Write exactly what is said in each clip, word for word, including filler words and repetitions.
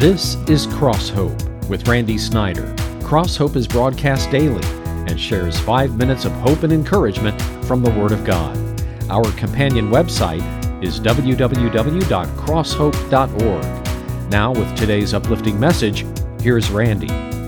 This is Cross Hope with Randy Snyder. Cross Hope is broadcast daily and shares five minutes of hope and encouragement from the Word of God. Our companion website is w w w dot cross hope dot org. Now, with today's uplifting message, here's Randy.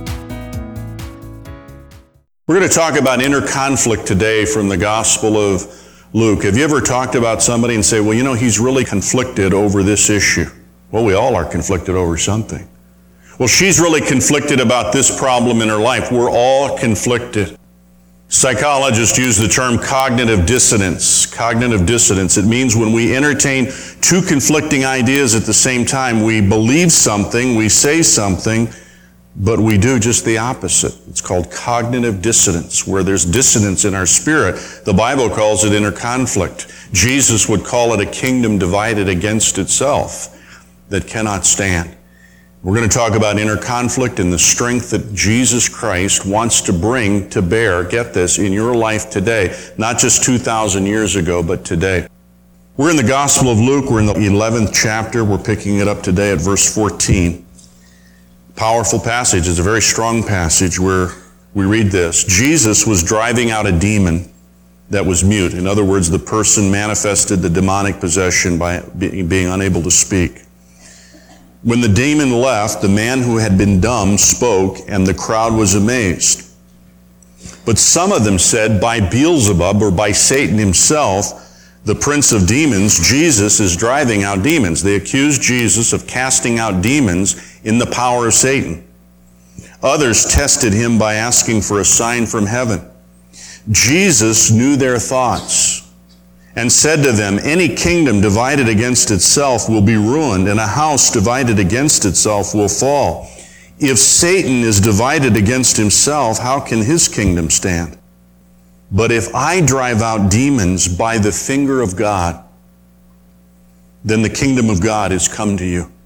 We're going to talk about inner conflict today from the Gospel of Luke. Have you ever talked about somebody and say, well, you know, he's really conflicted over this issue? Well, we all are conflicted over something. Well, she's really conflicted about this problem in her life. We're all conflicted. Psychologists use the term cognitive dissonance. Cognitive dissonance. It means when we entertain two conflicting ideas at the same time, we believe something, we say something, but we do just the opposite. It's called cognitive dissonance, where there's dissonance in our spirit. The Bible calls it inner conflict. Jesus would call it a kingdom divided against itself that cannot stand. We're going to talk about inner conflict and the strength that Jesus Christ wants to bring to bear, get this, in your life today, not just two thousand years ago, but today. We're in the Gospel of Luke. We're in the eleventh chapter. We're picking it up today at verse fourteen. Powerful passage. It's a very strong passage where we read this. Jesus was driving out a demon that was mute. In other words, the person manifested the demonic possession by being unable to speak. When the demon left, the man who had been dumb spoke, and the crowd was amazed. But some of them said, by Beelzebub, or by Satan himself, the prince of demons, Jesus is driving out demons. They accused Jesus of casting out demons in the power of Satan. Others tested him by asking for a sign from heaven. Jesus knew their thoughts and said to them, any kingdom divided against itself will be ruined, and a house divided against itself will fall. If Satan is divided against himself, how can his kingdom stand? But if I drive out demons by the finger of God, then the kingdom of God has come to you.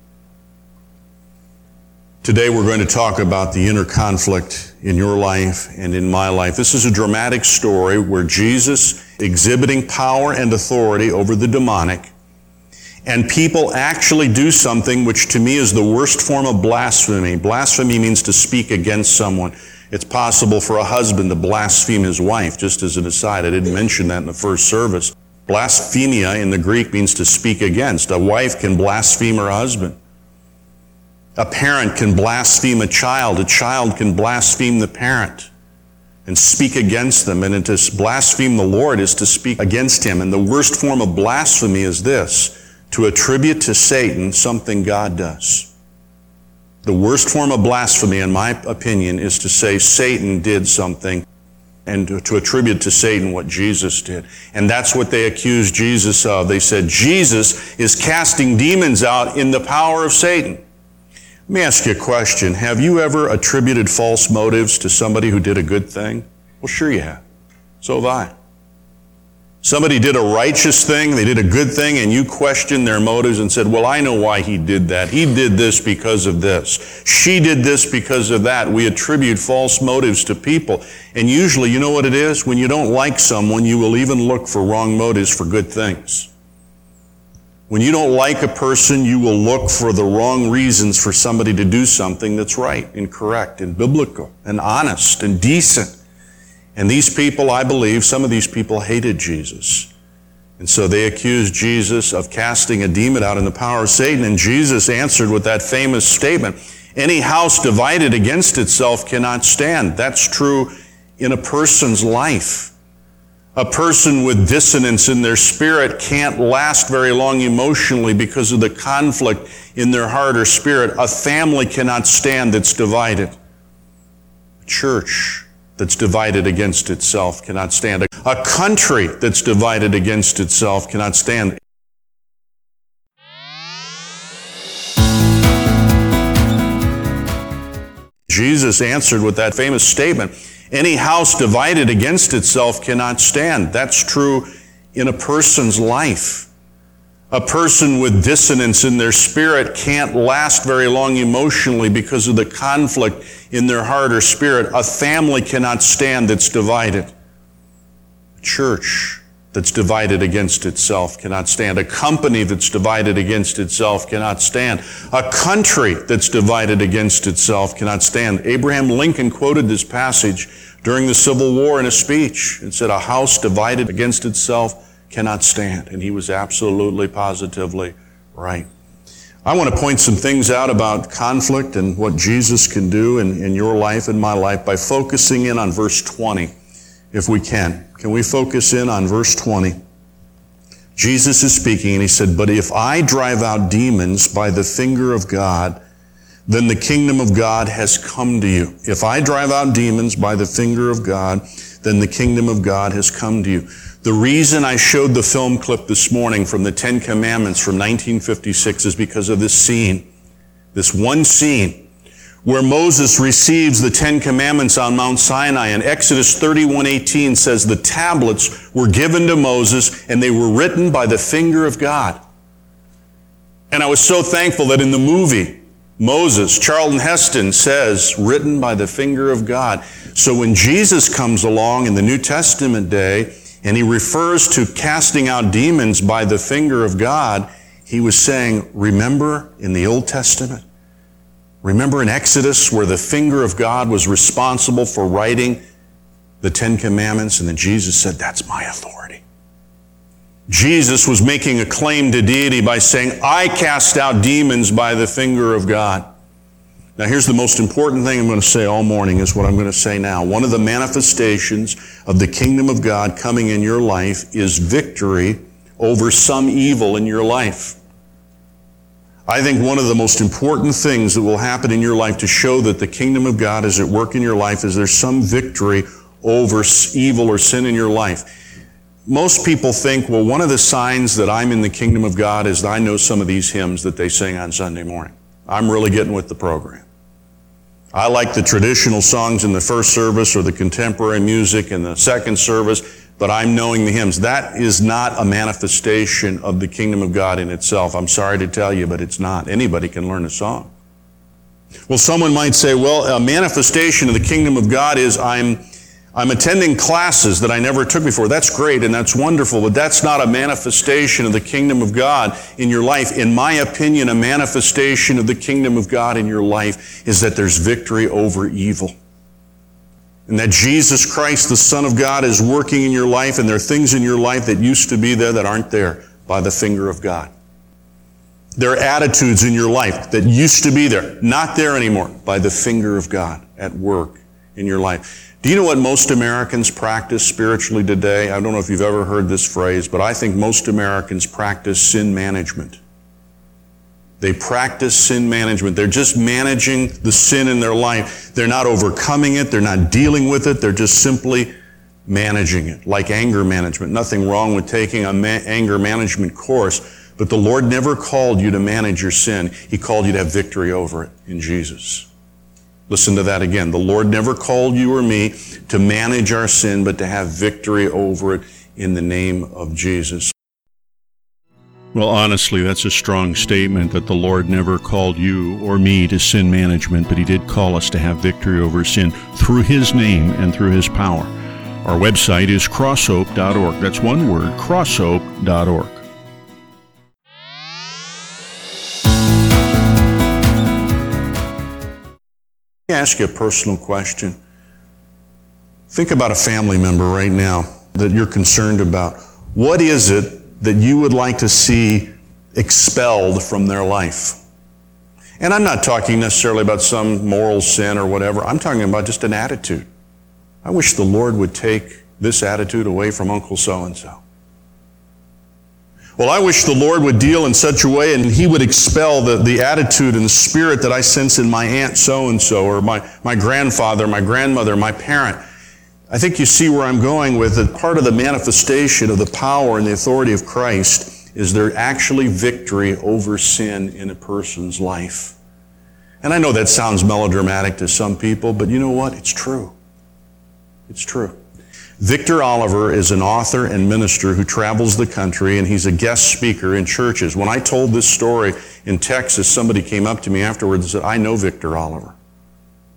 Today we're going to talk about the inner conflict in your life and in my life. This is a dramatic story where Jesus, exhibiting power and authority over the demonic, and people actually do something which to me is the worst form of blasphemy. Blasphemy means to speak against someone. It's possible for a husband to blaspheme his wife, just as an aside. I didn't mention that in the first service. Blasphemia in the Greek means to speak against. A wife can blaspheme her husband. A parent can blaspheme a child. A child can blaspheme the parent and speak against them. And to blaspheme the Lord is to speak against him. And the worst form of blasphemy is this, to attribute to Satan something God does. The worst form of blasphemy, in my opinion, is to say Satan did something and to, to attribute to Satan what Jesus did. And that's what they accused Jesus of. They said, Jesus is casting demons out in the power of Satan. Let me ask you a question. Have you ever attributed false motives to somebody who did a good thing? Well, sure you have. So have I. Somebody did a righteous thing, they did a good thing, and you questioned their motives and said, well, I know why he did that. He did this because of this. She did this because of that. We attribute false motives to people. And usually, you know what it is? When you don't like someone, you will even look for wrong motives for good things. When you don't like a person, you will look for the wrong reasons for somebody to do something that's right and correct and biblical and honest and decent. And these people, I believe, some of these people hated Jesus. And so they accused Jesus of casting a demon out in the power of Satan. And Jesus answered with that famous statement, any house divided against itself cannot stand. That's true in a person's life. A person with dissonance in their spirit can't last very long emotionally because of the conflict in their heart or spirit. A family cannot stand that's divided. A church that's divided against itself cannot stand. A country that's divided against itself cannot stand. Jesus answered with that famous statement, any house divided against itself cannot stand. That's true in a person's life. A person with dissonance in their spirit can't last very long emotionally because of the conflict in their heart or spirit. A family cannot stand that's divided. A church that's divided against itself cannot stand. A company that's divided against itself cannot stand. A country that's divided against itself cannot stand. Abraham Lincoln quoted this passage during the Civil War in a speech and said, a house divided against itself cannot stand. And he was absolutely, positively right. I want to point some things out about conflict and what Jesus can do in, in your life and my life by focusing in on verse twenty, if we can. Can we focus in on verse twenty? Jesus is speaking and he said, but if I drive out demons by the finger of God, then the kingdom of God has come to you. If I drive out demons by the finger of God, then the kingdom of God has come to you. The reason I showed the film clip this morning from the Ten Commandments from nineteen fifty-six is because of this scene, this one scene where Moses receives the Ten Commandments on Mount Sinai. And Exodus thirty-one eighteen says the tablets were given to Moses and they were written by the finger of God. And I was so thankful that in the movie, Moses, Charlton Heston says, written by the finger of God. So when Jesus comes along in the New Testament day and he refers to casting out demons by the finger of God, he was saying, remember in the Old Testament? Remember in Exodus where the finger of God was responsible for writing the Ten Commandments? And then Jesus said, that's my authority. Jesus was making a claim to deity by saying, I cast out demons by the finger of God. Now here's the most important thing I'm going to say all morning is what I'm going to say now. One of the manifestations of the kingdom of God coming in your life is victory over some evil in your life. I think one of the most important things that will happen in your life to show that the kingdom of God is at work in your life is there's some victory over evil or sin in your life. Most people think, well, one of the signs that I'm in the kingdom of God is that I know some of these hymns that they sing on Sunday morning. I'm really getting with the program. I like the traditional songs in the first service or the contemporary music in the second service, but I'm knowing the hymns. That is not a manifestation of the kingdom of God in itself. I'm sorry to tell you, but it's not. Anybody can learn a song. Well, someone might say, well, a manifestation of the kingdom of God is I'm I'm attending classes that I never took before. That's great and that's wonderful, but that's not a manifestation of the kingdom of God in your life. In my opinion, a manifestation of the kingdom of God in your life is that there's victory over evil. And that Jesus Christ, the Son of God, is working in your life, and there are things in your life that used to be there that aren't there by the finger of God. There are attitudes in your life that used to be there, not there anymore, by the finger of God at work in your life. Do you know what most Americans practice spiritually today? I don't know if you've ever heard this phrase, but I think most Americans practice sin management. They practice sin management. They're just managing the sin in their life. They're not overcoming it. They're not dealing with it. They're just simply managing it, like anger management. Nothing wrong with taking an ma- anger management course, but the Lord never called you to manage your sin. He called you to have victory over it in Jesus. Listen to that again. The Lord never called you or me to manage our sin, but to have victory over it in the name of Jesus. Well, honestly, that's a strong statement that the Lord never called you or me to sin management, but He did call us to have victory over sin through His name and through His power. Our website is crosshope dot org. That's one word, crosshope dot org. Let me ask you a personal question. Think about a family member right now that you're concerned about. What is it that you would like to see expelled from their life? And I'm not talking necessarily about some moral sin or whatever. I'm talking about just an attitude. I wish the Lord would take this attitude away from Uncle so-and-so. Well, I wish the Lord would deal in such a way and He would expel the, the attitude and the spirit that I sense in my aunt so-and-so or my, my grandfather, my grandmother, my parent. I think you see where I'm going with it. Part of the manifestation of the power and the authority of Christ is there actually victory over sin in a person's life. And I know that sounds melodramatic to some people, but you know what? It's true. It's true. Victor Oliver is an author and minister who travels the country, and he's a guest speaker in churches. When I told this story in Texas, somebody came up to me afterwards and said, I know Victor Oliver.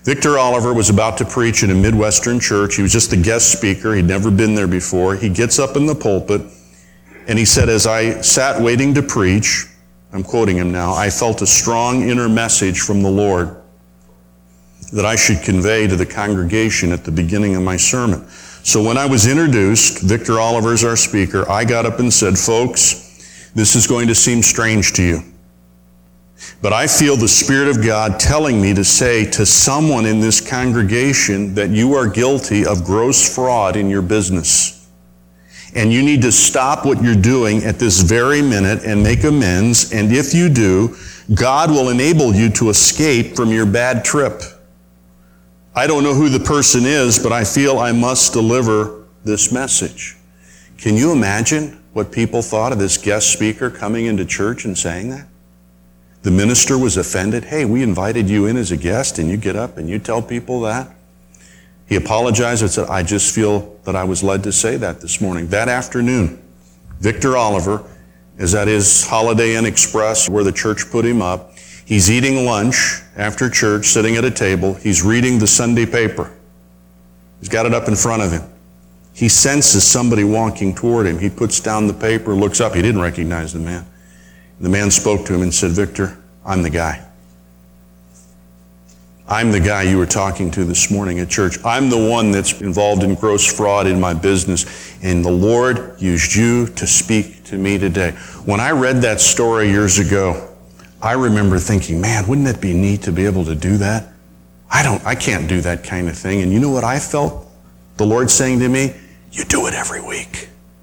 Victor Oliver was about to preach in a Midwestern church. He was just a guest speaker. He'd never been there before. He gets up in the pulpit, and he said, as I sat waiting to preach, I'm quoting him now, I felt a strong inner message from the Lord that I should convey to the congregation at the beginning of my sermon. So when I was introduced, Victor Oliver is our speaker, I got up and said, folks, this is going to seem strange to you, but I feel the Spirit of God telling me to say to someone in this congregation that you are guilty of gross fraud in your business. And you need to stop what you're doing at this very minute and make amends. And if you do, God will enable you to escape from your bad trip. I don't know who the person is, but I feel I must deliver this message. Can you imagine what people thought of this guest speaker coming into church and saying that? The minister was offended. Hey, we invited you in as a guest, and you get up and you tell people that? He apologized and said, I just feel that I was led to say that this morning. That afternoon, Victor Oliver is at his Holiday Inn Express where the church put him up. He's eating lunch after church, sitting at a table. He's reading the Sunday paper. He's got it up in front of him. He senses somebody walking toward him. He puts down the paper, looks up. He didn't recognize the man. The man spoke to him and said, Victor, I'm the guy. I'm the guy you were talking to this morning at church. I'm the one that's involved in gross fraud in my business, and the Lord used you to speak to me today. When I read that story years ago, I remember thinking, man, wouldn't it be neat to be able to do that? I don't, I can't do that kind of thing. And you know what I felt the Lord saying to me? You do it every week.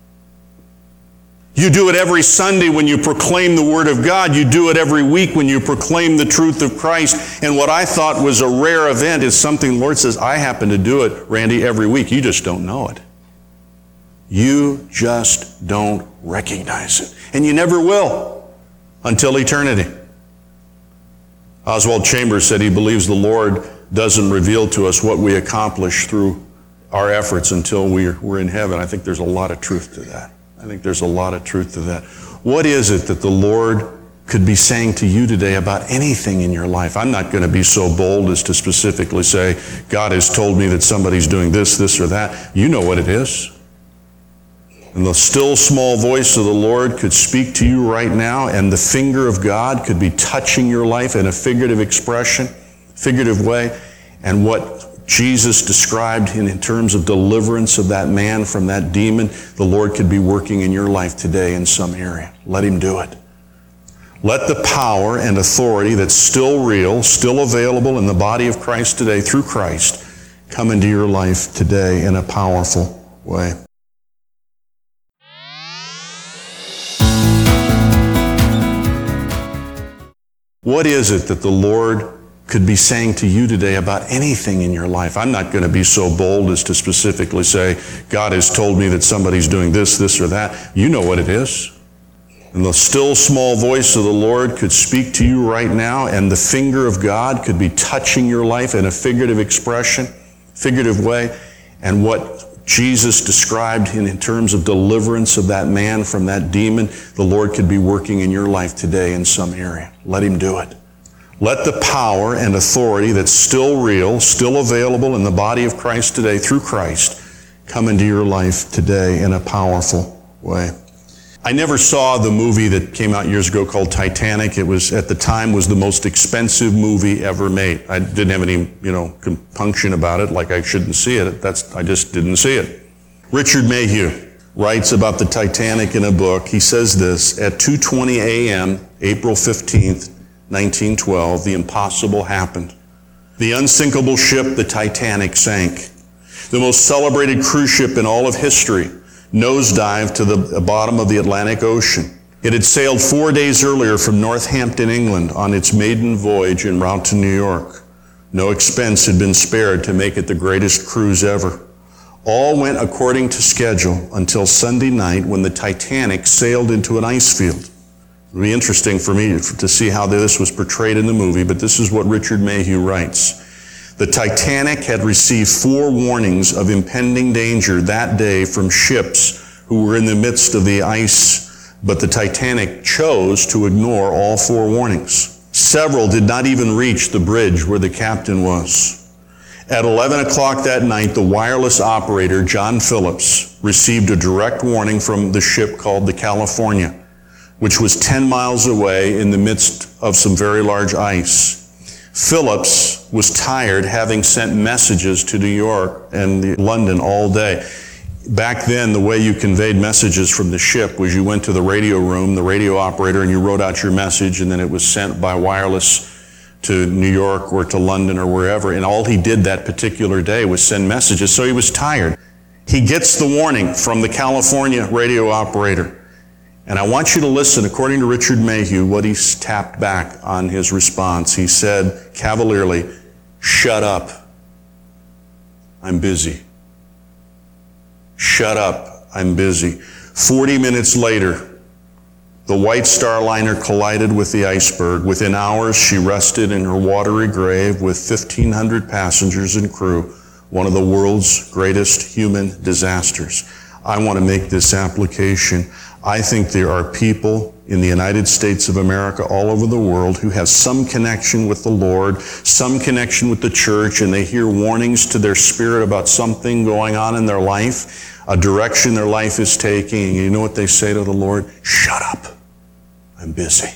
You do it every Sunday when you proclaim the Word of God. You do it every week when you proclaim the truth of Christ. And what I thought was a rare event is something the Lord says, I happen to do it, Randy, every week. You just don't know it. You just don't recognize it. And you never will until eternity. Oswald Chambers said he believes the Lord doesn't reveal to us what we accomplish through our efforts until we're, we're in heaven. I think there's a lot of truth to that. I think there's a lot of truth to that. What is it that the Lord could be saying to you today about anything in your life? I'm not going to be so bold as to specifically say, God has told me that somebody's doing this, this, or that. You know what it is. And the still small voice of the Lord could speak to you right now, and the finger of God could be touching your life in a figurative expression, figurative way, and what Jesus described in, in terms of deliverance of that man from that demon, the Lord could be working in your life today in some area. Let Him do it. Let the power and authority that's still real, still available in the body of Christ today through Christ, come into your life today in a powerful way. What is it that the Lord could be saying to you today about anything in your life? I'm not going to be so bold as to specifically say, God has told me that somebody's doing this, this, or that. You know what it is. And the still small voice of the Lord could speak to you right now, and the finger of God could be touching your life in a figurative expression, figurative way, and what Jesus described in, in terms of deliverance of that man from that demon, the Lord could be working in your life today in some area. Let Him do it. Let the power and authority that's still real, still available in the body of Christ today through Christ, come into your life today in a powerful way. I never saw the movie that came out years ago called Titanic. It was, at the time, was the most expensive movie ever made. I didn't have any, you know, compunction about it, like I shouldn't see it. That's, I just didn't see it. Richard Mayhew writes about the Titanic in a book. He says this, at two twenty a.m., April fifteenth, nineteen twelve, the impossible happened. The unsinkable ship, the Titanic, sank. The most celebrated cruise ship in all of history nosedived to the bottom of the Atlantic Ocean. It had sailed four days earlier from Northampton, England, on its maiden voyage en route to New York. No expense had been spared to make it the greatest cruise ever. All went according to schedule until Sunday night when the Titanic sailed into an ice field. It would be interesting for me to see how this was portrayed in the movie, but this is what Richard Mayhew writes. The Titanic had received four warnings of impending danger that day from ships who were in the midst of the ice, but the Titanic chose to ignore all four warnings. Several did not even reach the bridge where the captain was. At eleven o'clock that night, the wireless operator, John Phillips, received a direct warning from the ship called the California, which was ten miles away in the midst of some very large ice. Phillips was tired, having sent messages to New York and London all day. Back then, the way you conveyed messages from the ship was you went to the radio room, the radio operator, and you wrote out your message, and then it was sent by wireless to New York or to London or wherever. And all he did that particular day was send messages, so he was tired. He gets the warning from the California radio operator. And I want you to listen, according to Richard Mayhew, what he's tapped back on his response. He said cavalierly, "Shut up. I'm busy. Shut up. I'm busy." Forty minutes later, the White Star Liner collided with the iceberg. Within hours, she rested in her watery grave with fifteen hundred passengers and crew, one of the world's greatest human disasters. I want to make this application. I think there are people in the United States of America, all over the world, who have some connection with the Lord, some connection with the church, and they hear warnings to their spirit about something going on in their life, a direction their life is taking, and you know what they say to the Lord? "Shut up. I'm busy."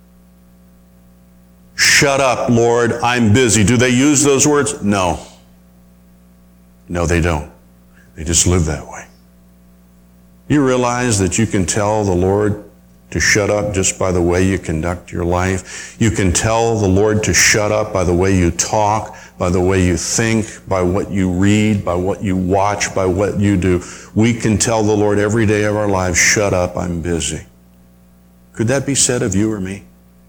"Shut up, Lord, I'm busy." Do they use those words? No. No, they don't. They just live that way. You realize that you can tell the Lord to shut up just by the way you conduct your life. You can tell the Lord to shut up by the way you talk, by the way you think, by what you read, by what you watch, by what you do. We can tell the Lord every day of our lives, "Shut up, I'm busy." Could that be said of you or me?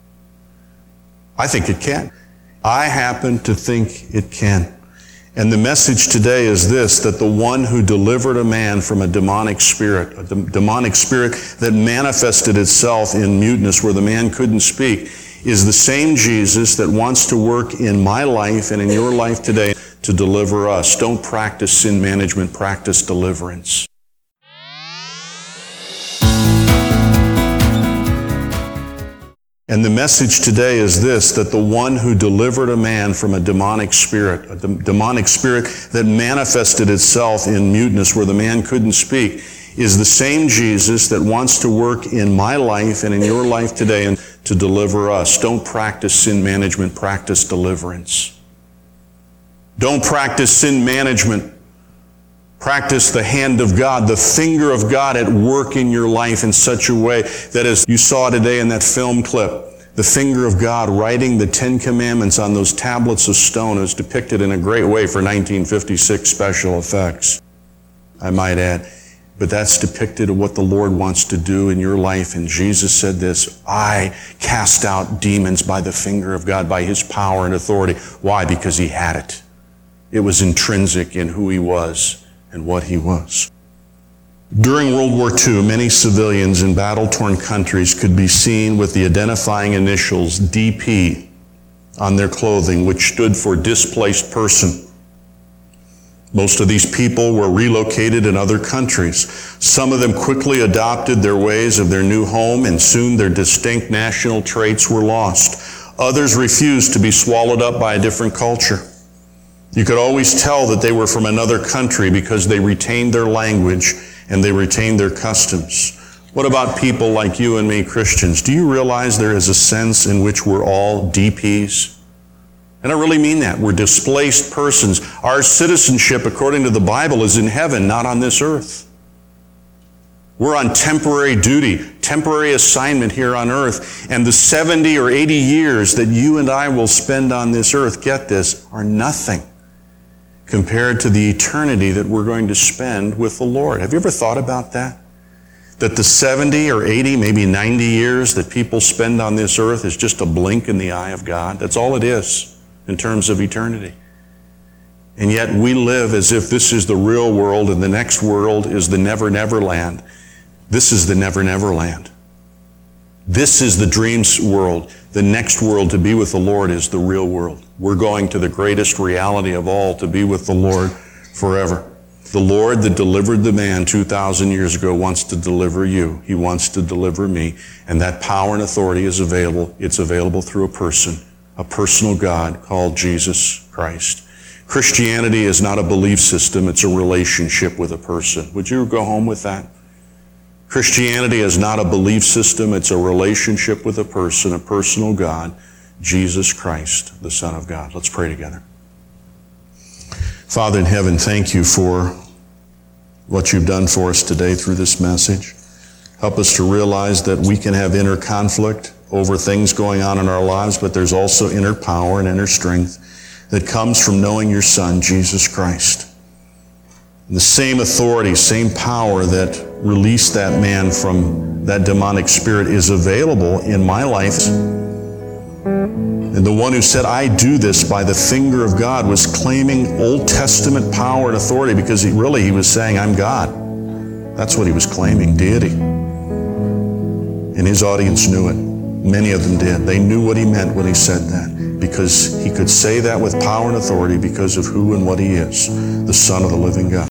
I think it can. I happen to think it can. And the message today is this, that the one who delivered a man from a demonic spirit, a de- demonic spirit that manifested itself in muteness where the man couldn't speak, is the same Jesus that wants to work in my life and in your life today to deliver us. Don't practice sin management, practice deliverance. And the message today is this, that the one who delivered a man from a demonic spirit, a de- demonic spirit that manifested itself in muteness where the man couldn't speak, is the same Jesus that wants to work in my life and in your life today and to deliver us. Don't practice sin management, practice deliverance. Don't practice sin management. Practice the hand of God, the finger of God at work in your life in such a way that, as you saw today in that film clip, the finger of God writing the Ten Commandments on those tablets of stone is depicted in a great way for nineteen fifty-six special effects, I might add. But that's depicted of what the Lord wants to do in your life. And Jesus said this, "I cast out demons by the finger of God, by His power and authority." Why? Because He had it. It was intrinsic in who He was and what He was. During World War Two, many civilians in battle-torn countries could be seen with the identifying initials D P on their clothing, which stood for displaced person. Most of these people were relocated in other countries. Some of them quickly adopted their ways of their new home, and soon their distinct national traits were lost. Others refused to be swallowed up by a different culture. You could always tell that they were from another country because they retained their language and they retained their customs. What about people like you and me, Christians? Do you realize there is a sense in which we're all D Ps? And I really mean that. We're displaced persons. Our citizenship, according to the Bible, is in heaven, not on this earth. We're on temporary duty, temporary assignment here on earth. And the seventy or eighty years that you and I will spend on this earth, get this, are nothing compared to the eternity that we're going to spend with the Lord. Have you ever thought about that? That the seventy or eighty, maybe ninety years that people spend on this earth is just a blink in the eye of God. That's all it is in terms of eternity. And yet we live as if this is the real world and the next world is the never, never land. This is the never, never land. This is the dreams world. The next world to be with the Lord is the real world. We're going to the greatest reality of all, to be with the Lord forever. The Lord that delivered the man two thousand years ago wants to deliver you. He wants to deliver me. And that power and authority is available. It's available through a person, a personal God called Jesus Christ. Christianity is not a belief system, it's a relationship with a person. Would you go home with that? Christianity is not a belief system, it's a relationship with a person, a personal God, Jesus Christ, the Son of God. Let's pray together. Father in heaven, thank you for what you've done for us today through this message. Help us to realize that we can have inner conflict over things going on in our lives, but there's also inner power and inner strength that comes from knowing your Son, Jesus Christ. And the same authority, same power that released that man from that demonic spirit is available in my life. And the one who said, I do this by the finger of God, was claiming Old Testament power and authority because he really, he was saying, I'm God. That's what he was claiming, deity. And his audience knew it. Many of them did. They knew what he meant when he said that, because he could say that with power and authority because of who and what he is, the Son of the living God.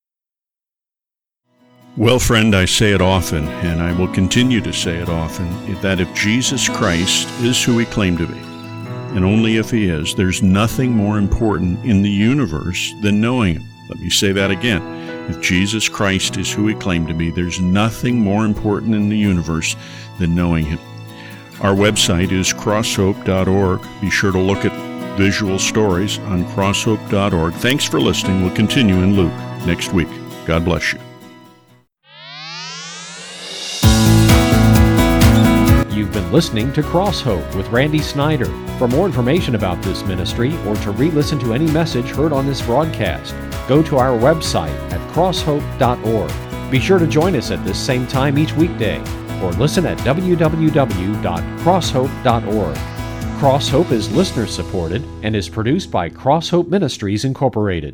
Well, friend, I say it often, and I will continue to say it often, that if Jesus Christ is who he claimed to be, and only if he is, there's nothing more important in the universe than knowing him. Let me say that again. If Jesus Christ is who he claimed to be, there's nothing more important in the universe than knowing him. Our website is crosshope dot org. Be sure to look at visual stories on crosshope dot org. Thanks for listening. We'll continue in Luke next week. God bless you. You've been listening to Cross Hope with Randy Snyder. For more information about this ministry or to re-listen to any message heard on this broadcast, go to our website at crosshope dot org. Be sure to join us at this same time each weekday, or listen at w w w dot crosshope dot org. Cross Hope is listener supported and is produced by Cross Hope Ministries Incorporated.